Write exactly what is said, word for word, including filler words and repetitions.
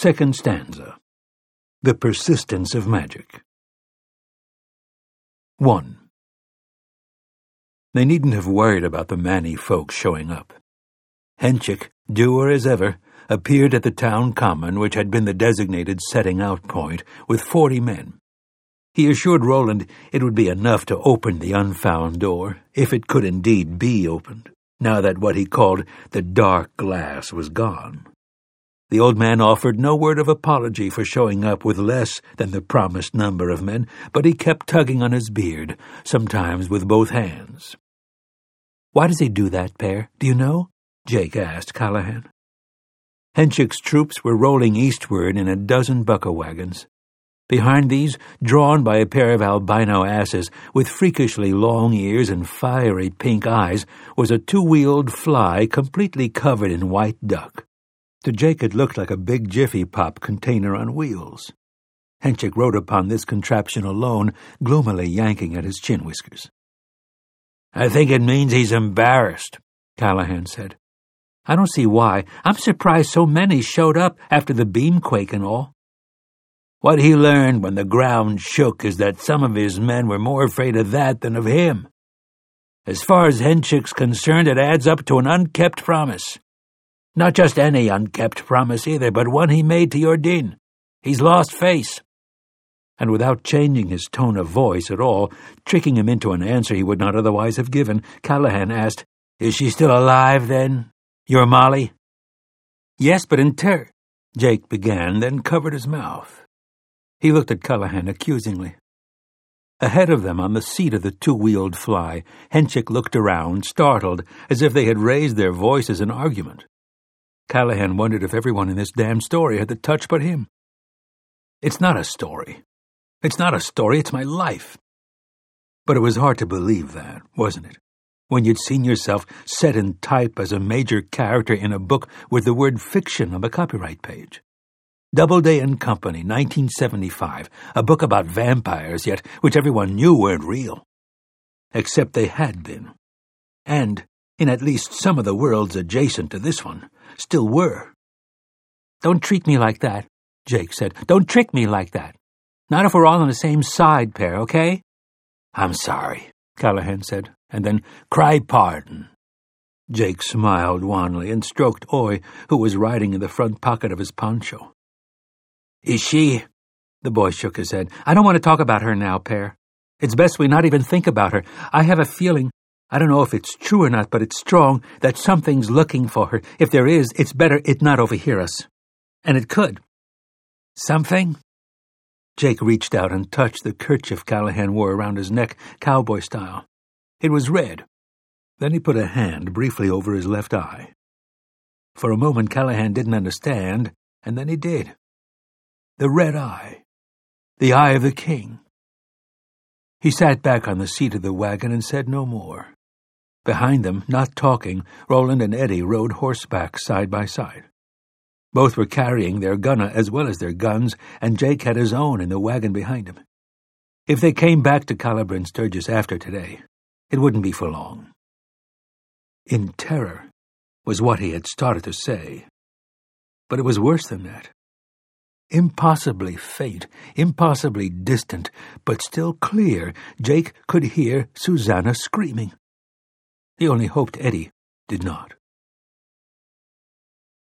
Second stanza. The Persistence of Magic. One. They needn't have worried about the Manny folks showing up. Henchik, dour as ever, appeared at the town common, which had been the designated setting-out point, with forty men. He assured Roland it would be enough to open the unfound door, if it could indeed be opened, now that what he called the dark glass was gone. The old man offered no word of apology for showing up with less than the promised number of men, but he kept tugging on his beard, sometimes with both hands. "Why does he do that, Père? Do you know?" Jake asked Callahan. Henchik's troops were rolling eastward in a dozen bucka wagons. Behind these, drawn by a pair of albino asses with freakishly long ears and fiery pink eyes, was a two-wheeled fly completely covered in white duck. To Jake it looked like a big Jiffy Pop container on wheels. Henchik rode upon this contraption alone, gloomily yanking at his chin whiskers. "I think it means he's embarrassed," Callahan said. "I don't see why. I'm surprised so many showed up after the beamquake and all." "What he learned when the ground shook is that some of his men were more afraid of that than of him. As far as Henchik's concerned, it adds up to an unkept promise. Not just any unkept promise either, but one he made to Yordin. He's lost face." And without changing his tone of voice at all, tricking him into an answer he would not otherwise have given, Callahan asked, "Is she still alive, then? Your Molly?" "Yes, but in ter—" Jake began, then covered his mouth. He looked at Callahan accusingly. Ahead of them, on the seat of the two-wheeled fly, Henchik looked around, startled, as if they had raised their voices in argument. Callahan wondered if everyone in this damned story had the touch but him. "It's not a story. It's not a story, it's my life." But it was hard to believe that, wasn't it? When you'd seen yourself set in type as a major character in a book with the word fiction on the copyright page. Doubleday and Company, nineteen seventy-five, a book about vampires, yet which everyone knew weren't real. Except they had been. And, in at least some of the worlds adjacent to this one, still were. "Don't treat me like that," Jake said. "Don't trick me like that. Not if we're all on the same side, Père, okay?" "I'm sorry," Callahan said, and then, "Cry pardon." Jake smiled wanly and stroked Oy, who was riding in the front pocket of his poncho. "Is she—" The boy shook his head. "I don't want to talk about her now, Père. It's best we not even think about her. I have a feeling— I don't know if it's true or not, but it's strong that something's looking for her. If there is, it's better it not overhear us. And it could." "Something?" Jake reached out and touched the kerchief Callahan wore around his neck, cowboy style. It was red. Then he put a hand briefly over his left eye. For a moment Callahan didn't understand, and then he did. The red eye. The eye of the king. He sat back on the seat of the wagon and said no more. Behind them, not talking, Roland and Eddie rode horseback side by side. Both were carrying their gunna as well as their guns, and Jake had his own in the wagon behind him. If they came back to Calabar and Sturgis after today, it wouldn't be for long. In terror was what he had started to say. But it was worse than that. Impossibly faint, impossibly distant, but still clear, Jake could hear Susanna screaming. He only hoped Eddie did not.